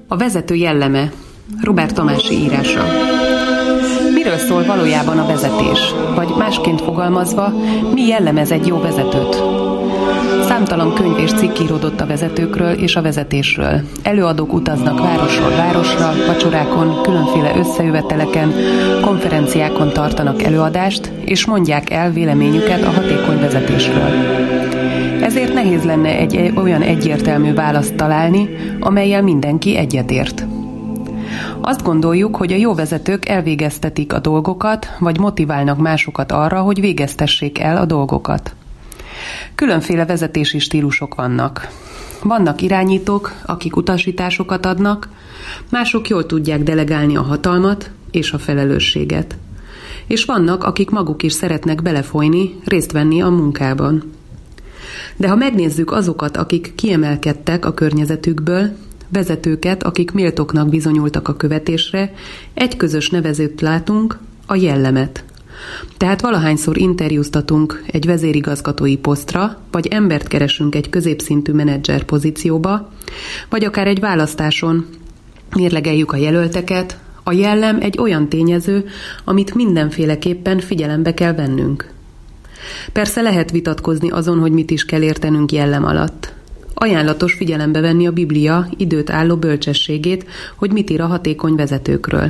A vezető jelleme, Robert Tamási írása. Miről szól valójában a vezetés? Vagy másként fogalmazva, mi jellemez egy jó vezetőt? Számtalan könyv és cikk íródott a vezetőkről és a vezetésről. Előadók utaznak városról városra, vacsorákon, különféle összejöveteleken, konferenciákon tartanak előadást, és mondják el véleményüket a hatékony vezetésről. Ezért nehéz lenne egy olyan egyértelmű választ találni, amellyel mindenki egyetért. Azt gondoljuk, hogy a jó vezetők elvégeztetik a dolgokat, vagy motiválnak másokat arra, hogy végeztessék el a dolgokat. Különféle vezetési stílusok vannak. Vannak irányítók, akik utasításokat adnak, mások jól tudják delegálni a hatalmat és a felelősséget. És vannak, akik maguk is szeretnek belefolyni, részt venni a munkában. De ha megnézzük azokat, akik kiemelkedtek a környezetükből, vezetőket, akik méltóknak bizonyultak a követésre, egy közös nevezőt látunk, a jellemet. Tehát valahányszor interjúztatunk egy vezérigazgatói posztra, vagy embert keresünk egy középszintű menedzser pozícióba, vagy akár egy választáson mérlegeljük a jelölteket, a jellem egy olyan tényező, amit mindenféleképpen figyelembe kell vennünk. Persze lehet vitatkozni azon, hogy mit is kell értenünk jellem alatt. Ajánlatos figyelembe venni a Biblia időt álló bölcsességét, hogy mit ír a hatékony vezetőkről.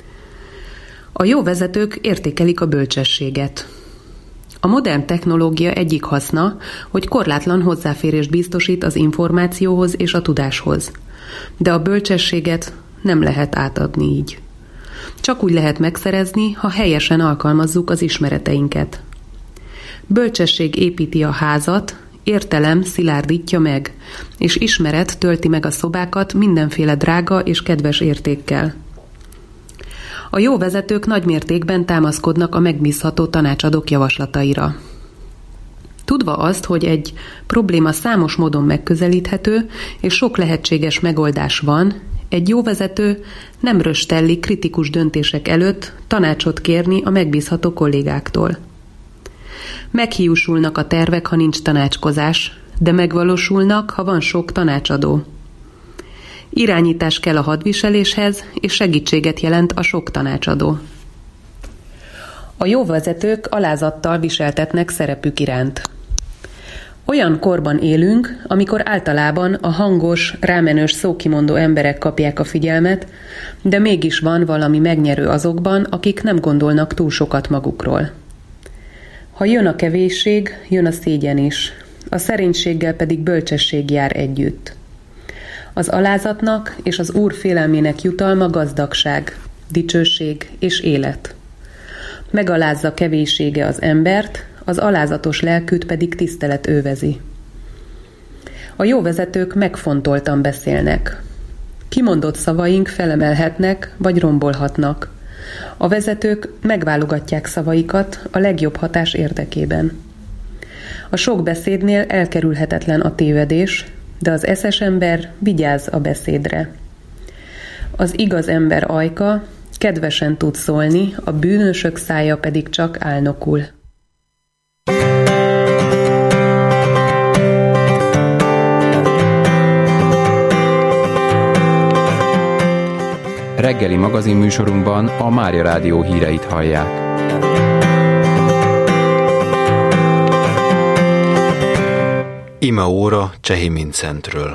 A jó vezetők értékelik a bölcsességet. A modern technológia egyik haszna, hogy korlátlan hozzáférést biztosít az információhoz és a tudáshoz. De a bölcsességet nem lehet átadni így. Csak úgy lehet megszerezni, ha helyesen alkalmazzuk az ismereteinket. Bölcsesség építi a házat, értelem szilárdítja meg, és ismeret tölti meg a szobákat mindenféle drága és kedves értékkel. A jó vezetők nagy mértékben támaszkodnak a megbízható tanácsadók javaslataira. Tudva azt, hogy egy probléma számos módon megközelíthető, és sok lehetséges megoldás van, egy jó vezető nem röstelli kritikus döntések előtt tanácsot kérni a megbízható kollégáktól. Meghiúsulnak a tervek, ha nincs tanácskozás, de megvalósulnak, ha van sok tanácsadó. Irányítás kell a hadviseléshez, és segítséget jelent a sok tanácsadó. A jó vezetők alázattal viseltetnek szerepük iránt. Olyan korban élünk, amikor általában a hangos, rámenős szókimondó emberek kapják a figyelmet, de mégis van valami megnyerő azokban, akik nem gondolnak túl sokat magukról. Ha jön a kevésség, jön a szégyen is, a szerénységgel pedig bölcsesség jár együtt. Az alázatnak és az Úr félelmének jutalma gazdagság, dicsőség és élet. Megalázza kevéssége az embert, az alázatos lelkűt pedig tisztelet övezi. A jó vezetők megfontoltan beszélnek. Kimondott szavaink felemelhetnek vagy rombolhatnak. A vezetők megválogatják szavaikat a legjobb hatás érdekében. A sok beszédnél elkerülhetetlen a tévedés, de az eszes ember vigyáz a beszédre. Az igaz ember ajka kedvesen tud szólni, a bűnösök szája pedig csak álnokul. Reggeli magazinműsorunkban a Mária Rádió híreit hallják. Ime óra Csehi Mincentről.